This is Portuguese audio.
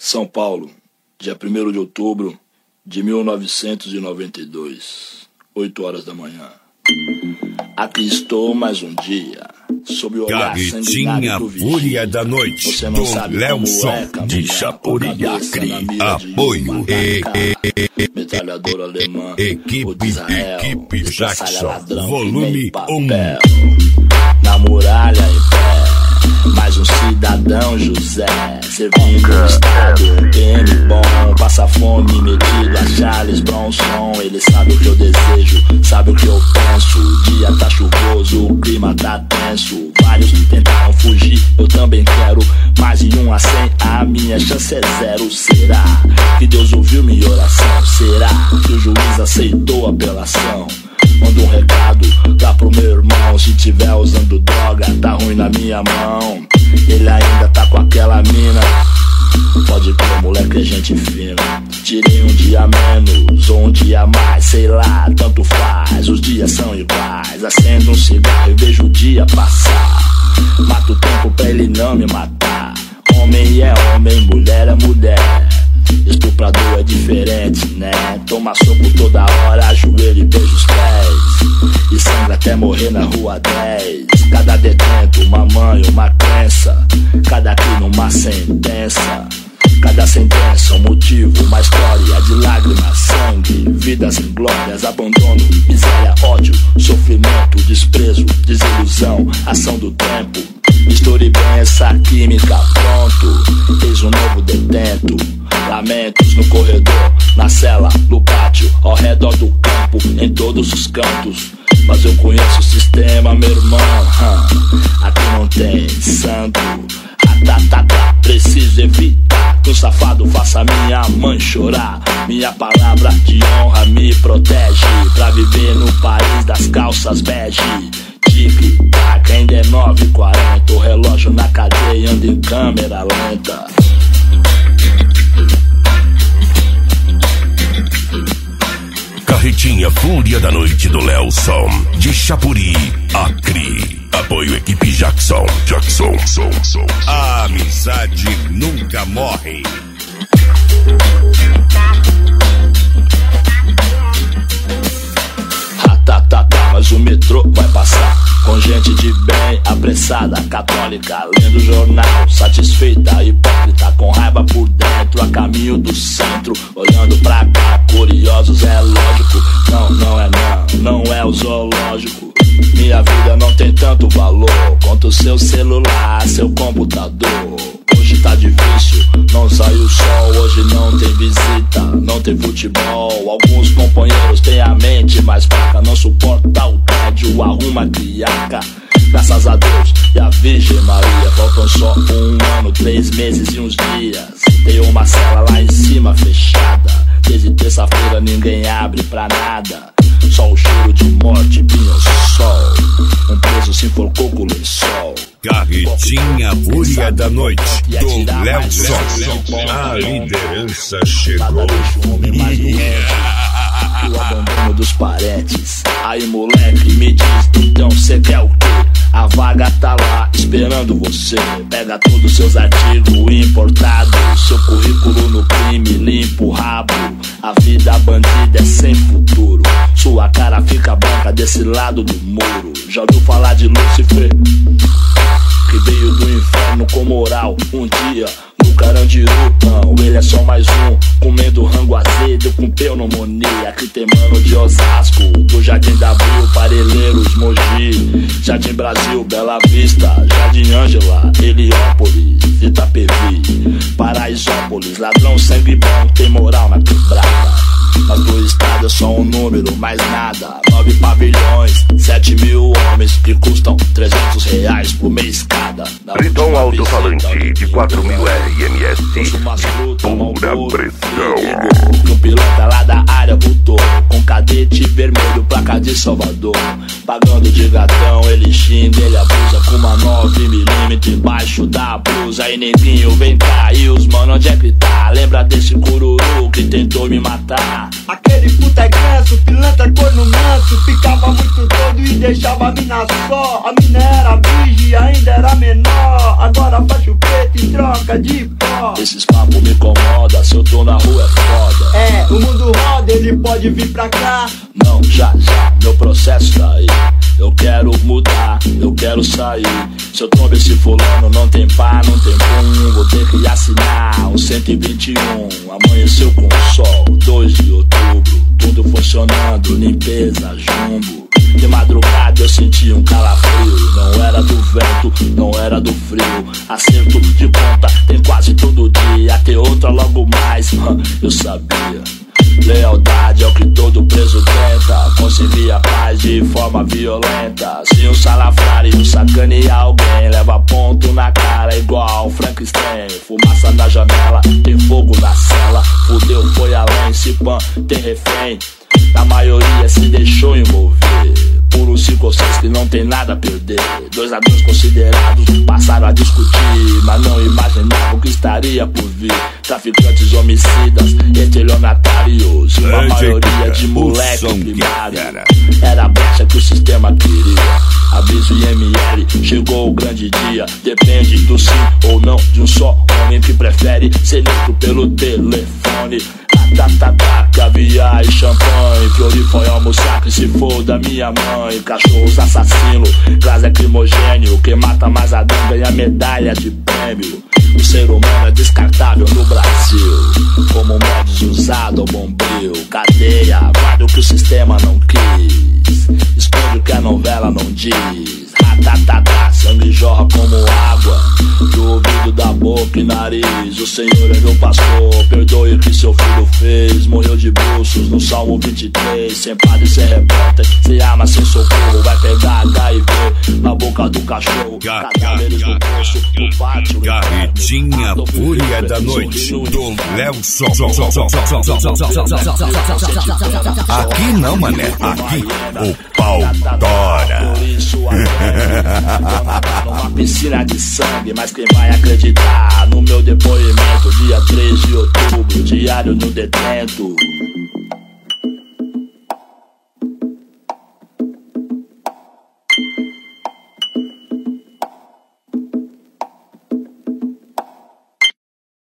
São Paulo, dia 1º de outubro de 1992, 8 horas da manhã. Aqui estou mais um dia, sob o olhar Carretinha Fúria da Noite, você não sabe Lelson de Chapuri, Acre. Apoio metralhadora alemã, Equipe Jackson, volume 1. Na muralha em pé, mais um cidadão José, servindo o estado, um PM bom, passa fome, metido a Charles Bronson. Ele sabe o que eu desejo, sabe o que eu penso. O dia tá chuvoso, o clima tá tenso. Vários tentaram fugir, eu também quero. Mas em 1 a 100 a minha chance é 0. Será que Deus ouviu minha oração? Será que o juiz aceitou a apelação? Manda um recado lá pro meu irmão. Se tiver usando droga, tá ruim na minha mão. Ele ainda tá com aquela mina. Pode crer, moleque, é gente fina. Tirei um dia menos ou um dia mais, sei lá, tanto faz. Os dias são iguais. Acendo um cigarro e vejo o dia passar. Mato o tempo pra ele não me matar. Homem é homem, mulher é mulher. Estuprador é diferente, né? Toma soco toda hora, ajoelho e beija os pés. E sangra até morrer na rua 10. Cada detento, uma mãe, uma crença. Cada crime, uma sentença. Cada sentença, um motivo, uma história de lágrimas, sangue, vidas inglórias, abandono, miséria, ódio, sofrimento, desprezo, desilusão, ação do tempo. Misture bem essa química, pronto, eis um novo detento. Lamentos no corredor, na cela, no pátio, ao redor do campo, em todos os cantos. Mas eu conheço o sistema, meu irmão. Aqui não tem santo. Preciso evitar que um safado faça minha mãe chorar. Minha palavra de honra me protege pra viver no país das calças bege. Tic-tac, ainda é 9h40. O relógio na cadeia anda em câmera lenta. Carretinha Fúria da Noite do Lelson de Chapuri, Acre. Apoio Equipe Jackson. A amizade nunca morre. Mas o metrô vai passar com gente de bem, apressada, católica, lendo o jornal, satisfeita, hipócrita, com raiva por dentro, a caminho do centro, olhando pra cá, curiosos, é lógico. Não é o zoológico. Minha vida não tem tanto valor quanto o seu celular, seu computador. Hoje tá difícil, não sai o sol. Hoje não tem visita, não tem futebol. Alguns companheiros têm a mente mais fraca, não suporta o tédio, arruma criaca. Graças a Deus e a Virgem Maria, faltam só 1 ano, 3 meses e uns dias. Tem uma cela lá em cima fechada. Desde terça-feira ninguém abre pra nada. Só o cheiro de morte, pinho-sol. Um preso se enforcou com o lençol. Carretinha Fúria da Noite do Lelson. A liderança chegou. O abandono dos parentes. Aí moleque, me diz, então cê quer o quê? A vaga tá lá esperando você. Pega todos os seus artigos importados, seu currículo no crime, limpa o rabo. A vida bandida é sem futuro. Sua cara fica branca desse lado do muro. Já ouviu falar de Lúcifer? Que veio do inferno com moral. Um dia no Carandiru, não, ele é só mais um. Comendo rango azedo com pneumonia. Que tem mano de Osasco, do Jardim da Abril, Parelheiros, Mogi, Jardim Brasil, Bela Vista, Jardim Ângela, Heliópolis, Itapevi, Paraisópolis. Ladrão sangue bom, tem moral na quebrada. Mas do estado é só um número, mais nada. 9 pavilhões, 7 mil homens que custam R$300 por mês cada. Triton alto-falante de 4.000 RMS, pura pressão. Que o piloto lá da área voltou com cadete vermelho, placa de Salvador. Pagando de gatão, ele xinga, ele abusa com uma 9mm embaixo da blusa. E neguinho, vem cá, e os mano, onde é que tá? Lembra desse cururu que tentou me matar? Aquele puta é ganso, pilantra corno manso. Ficava muito todo e deixava a mina só. A mina era virgem, ainda era menor. Agora faixa o preto em troca de pó. Esses papos me incomodam, se eu tô na rua é foda. É, o mundo roda, ele pode vir pra cá. Não, já, meu processo tá aí. Eu quero mudar, eu quero sair. Se eu tombo esse fulano, não tem pá, não tem pum. Vou ter que assinar um 121. Amanheceu com o sol, 2 de outubro. Tudo funcionando, limpeza, jumbo. De madrugada eu senti um calafrio. Não era do vento, não era do frio. Acerto de conta tem quase todo dia. Ter outra logo mais, eu sabia. Lealdade é o que todo preso tenta. Conseguir a paz de forma violenta. Se um salafrário sacanear alguém, leva ponto na cara igual Frankenstein. Fumaça na janela, tem fogo na cela. Fudeu, foi além, se pan, tem refém. A maioria se deixou envolver por uns 5 ou 6 que não tem nada a perder. 2 ladrões considerados passaram a discutir, mas não imaginavam o que estaria por vir. Traficantes, homicidas, estelionatários, uma maioria de moleque primário. Era a brecha que o sistema queria. Aviso IML, chegou o grande dia. Depende do sim ou não de um só homem que prefere ser neutro pelo telefone. Caviar e champanhe, Floripa é almoçar que se for da minha mãe. Cachorros assassinos, gás lacrimogênio. Quem mata mais Adão ganha medalha de prêmio. O ser humano é descartável no Brasil, como modos usado ao bombril. Cadeia, guarda o que o sistema não quis, esconde o que a novela não diz. Sangue jorra como água do ouvido, da boca e nariz. O Senhor é meu pastor, perdoe o que seu filho fez. Morreu de bruços no Salmo 23. Sem padre, sem repórter, sem arma, sem socorro. Vai pegar HIV na boca do cachorro. Cadáveres no poço, no pátio. Carretinha Fúria da Noite do Léo Som. Aqui não, mané. Aqui o pau tora. Numa piscina de sangue, mas quem vai acreditar no meu depoimento? Dia 3 de outubro, diário no detento.